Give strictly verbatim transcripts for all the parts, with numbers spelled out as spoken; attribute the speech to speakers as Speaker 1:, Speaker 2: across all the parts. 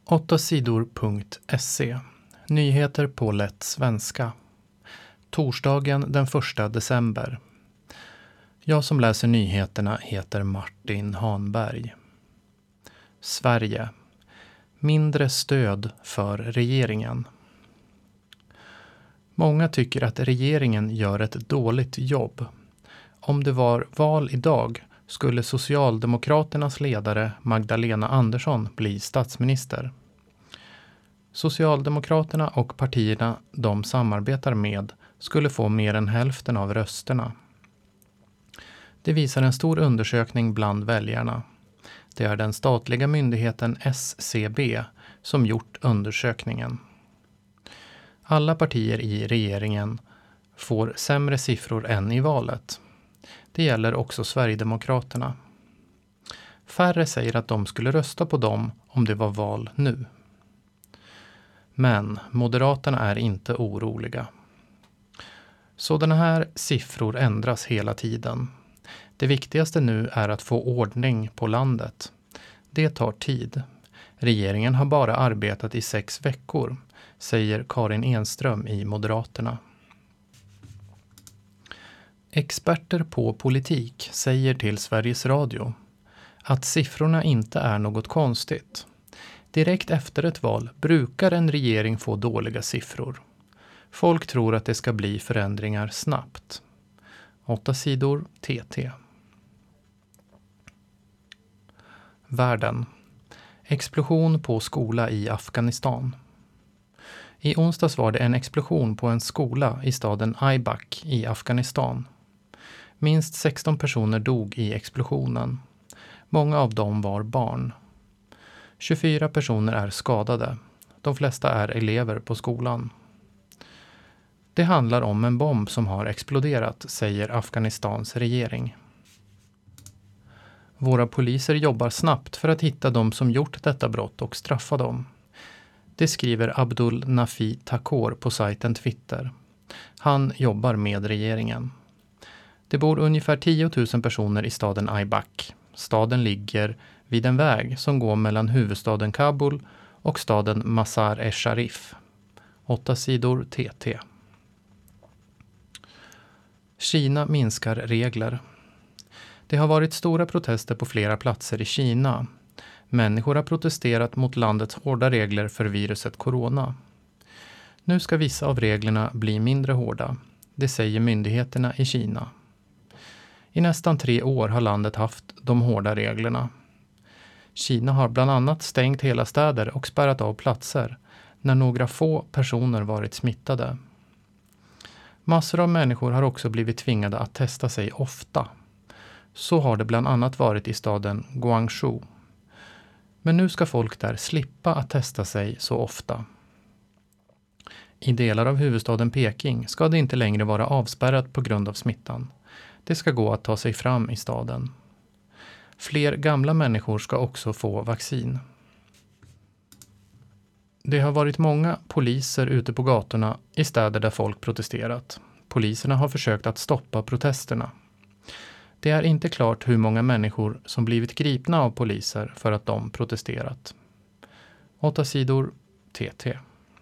Speaker 1: åtta sidor punkt se. Nyheter på lätt svenska. Torsdagen den första december. Jag som läser nyheterna heter Martin Hanberg. Sverige. Mindre stöd för regeringen. Många tycker att regeringen gör ett dåligt jobb. Om det var val idag skulle Socialdemokraternas ledare Magdalena Andersson bli statsminister. Socialdemokraterna och partierna de samarbetar med skulle få mer än hälften av rösterna. Det visar en stor undersökning bland väljarna. Det är den statliga myndigheten S C B som gjort undersökningen. Alla partier i regeringen får sämre siffror än i valet. Det gäller också Sverigedemokraterna. Färre säger att de skulle rösta på dem om det var val nu. Men Moderaterna är inte oroliga. Sådana här siffror ändras hela tiden. Det viktigaste nu är att få ordning på landet. Det tar tid. Regeringen har bara arbetat i sex veckor, säger Karin Enström i Moderaterna. Experter på politik säger till Sveriges Radio att siffrorna inte är något konstigt. Direkt efter ett val brukar en regering få dåliga siffror. Folk tror att det ska bli förändringar snabbt. Åtta sidor T T. Världen. Explosion på skola i Afghanistan. I onsdags var det en explosion på en skola i staden Aibak i Afghanistan. Minst sexton personer dog i explosionen. Många av dem var barn. tjugofyra personer är skadade. De flesta är elever på skolan. Det handlar om en bomb som har exploderat, säger Afghanistans regering. Våra poliser jobbar snabbt för att hitta de som gjort detta brott och straffa dem. Det skriver Abdul Nafi Takor på sajten Twitter. Han jobbar med regeringen. Det bor ungefär tio tusen personer i staden Aibak. Staden ligger vid en väg som går mellan huvudstaden Kabul och staden Mazar-e-Sharif. Åtta sidor T T. Kina minskar regler. Det har varit stora protester på flera platser i Kina. Människor har protesterat mot landets hårda regler för viruset corona. Nu ska vissa av reglerna bli mindre hårda. Det säger myndigheterna i Kina. I nästan tre år har landet haft de hårda reglerna. Kina har bland annat stängt hela städer och spärrat av platser när några få personer varit smittade. Massor av människor har också blivit tvingade att testa sig ofta. Så har det bland annat varit i staden Guangzhou. Men nu ska folk där slippa att testa sig så ofta. I delar av huvudstaden Peking ska det inte längre vara avspärrat på grund av smittan. Det ska gå att ta sig fram i staden. Fler gamla människor ska också få vaccin. Det har varit många poliser ute på gatorna i städer där folk protesterat. Poliserna har försökt att stoppa protesterna. Det är inte klart hur många människor som blivit gripna av poliser för att de protesterat. Åtta sidor T T.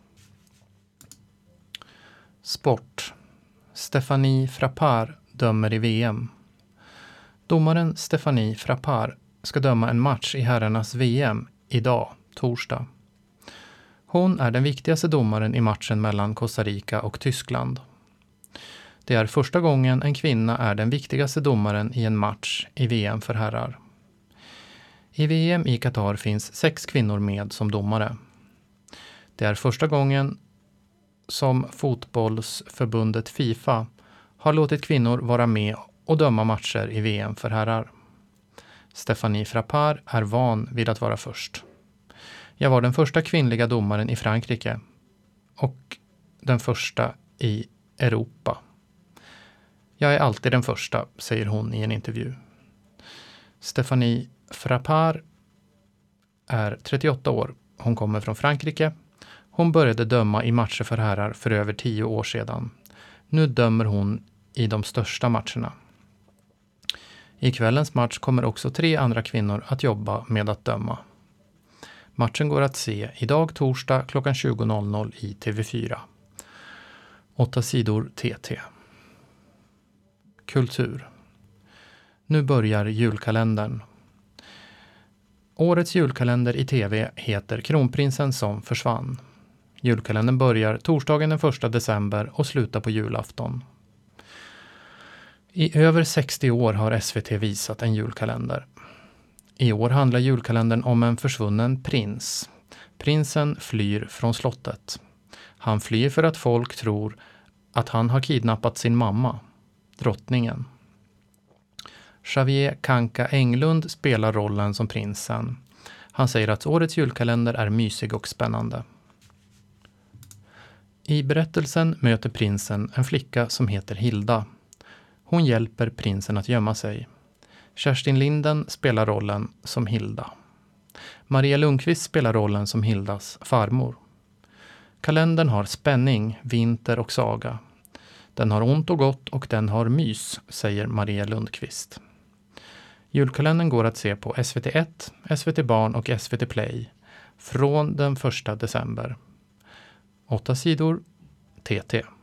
Speaker 1: Sport. Stéphanie Frappart dömer i V M. Domaren Stéphanie Frappart ska döma en match i herrarnas V M idag, torsdag. Hon är den viktigaste domaren i matchen mellan Costa Rica och Tyskland. Det är första gången en kvinna är den viktigaste domaren i en match i V M för herrar. I V M i Qatar finns sex kvinnor med som domare. Det är första gången som fotbollsförbundet FIFA har låtit kvinnor vara med och döma matcher i V M för herrar. Stéphanie Frappart är van vid att vara först. Jag var den första kvinnliga domaren i Frankrike och den första i Europa. Jag är alltid den första, säger hon i en intervju. Stéphanie Frappart är trettioåtta år. Hon kommer från Frankrike. Hon började döma i matcher för herrar för över tio år sedan. Nu dömer hon i de största matcherna. I kvällens match kommer också tre andra kvinnor att jobba med att döma. Matchen går att se idag torsdag klockan tjugo noll noll i T V fyra. Åtta sidor T T. Kultur. Nu börjar julkalendern. Årets julkalender i tv heter Kronprinsen som försvann. Julkalendern börjar torsdagen den första december och slutar på julafton. I över sextio år har S V T visat en julkalender. I år handlar julkalendern om en försvunnen prins. Prinsen flyr från slottet. Han flyr för att folk tror att han har kidnappat sin mamma, drottningen. Xavier Kanka Englund spelar rollen som prinsen. Han säger att årets julkalender är mysig och spännande. I berättelsen möter prinsen en flicka som heter Hilda. Hon hjälper prinsen att gömma sig. Kerstin Linden spelar rollen som Hilda. Maria Lundqvist spelar rollen som Hildas farmor. Kalendern har spänning, vinter och saga. Den har ont och gott och den har mys, säger Maria Lundqvist. Julkalendern går att se på S V T ett, S V T Barn och S V T Play från den första december. Åtta sidor T T.